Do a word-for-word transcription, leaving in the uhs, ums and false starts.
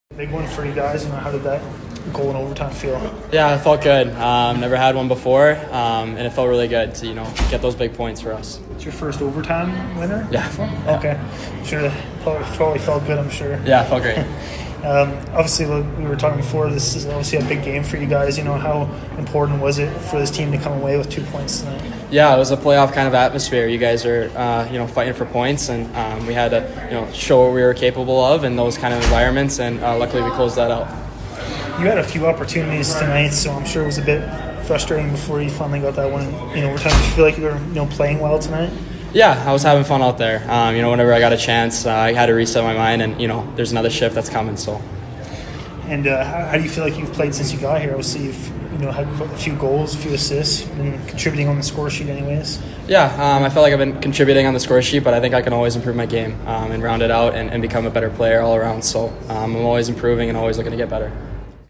Big one for you guys. You know, how did that goal in overtime feel? Yeah, it felt good. Um, never had one before, um, and it felt really good to you know get those big points for us. It's your first overtime winner? Yeah. Okay. Sure. That probably, probably felt good, I'm sure. Yeah, it felt great. um, obviously, we were talking before, this is obviously a big game for you guys. You know, how important was it for this team to come away with two points tonight? Yeah, it was a playoff kind of atmosphere. You guys are, uh, you know, fighting for points, and um, we had to, you know, show what we were capable of in those kind of environments, and uh, luckily we closed that out. You had a few opportunities tonight, so I'm sure it was a bit frustrating before you finally got that one in overtime. Did you feel like you were, you know, playing well tonight? Yeah, I was having fun out there. Um, you know, whenever I got a chance, uh, I had to reset my mind, and you know, there's another shift that's coming. So. And uh, how, how do you feel like you've played since you got here? Obviously, you've you know had a few goals, a few assists, and contributing on the score sheet, anyways. Yeah, um, I feel like I've been contributing on the score sheet, but I think I can always improve my game um, and round it out and, and become a better player all around. So um, I'm always improving and always looking to get better.